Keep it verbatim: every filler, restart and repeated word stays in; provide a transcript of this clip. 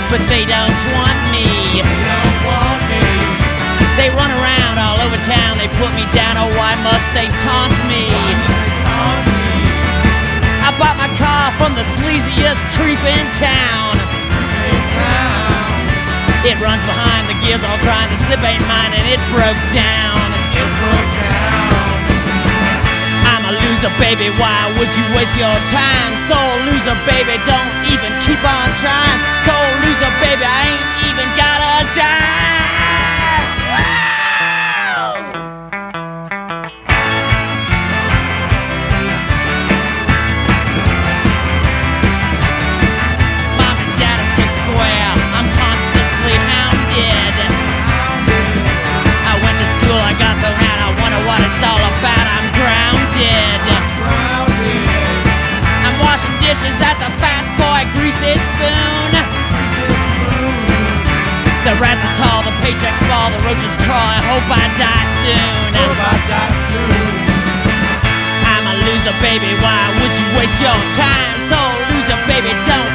but they don't want me. They don't want me. They run around all over town, they put me down, oh why must they taunt me? Why must they taunt me? I bought my car from the sleaziest creep in town. In town. It runs behind, the gears all grind, the slip ain't mine and it broke down. It broke down. I'm a loser, baby, why would you waste your time? Soul loser, baby, don't even keep on trying. Soul loser, baby, I ain't even got a dime. Mom and Dad are so square, I'm constantly hounded. I went to school, I got thrown out, I wonder what it's all about. I'm grounded. Grounded. I'm washing dishes at the Fat Boy Greasy Spoon. Greasy spoon. The rats are tall, the paycheck's small, the roaches crawl. I hope I die soon. Hope I die soon. I'm a loser, baby. Why would you waste your time? So loser, baby, don't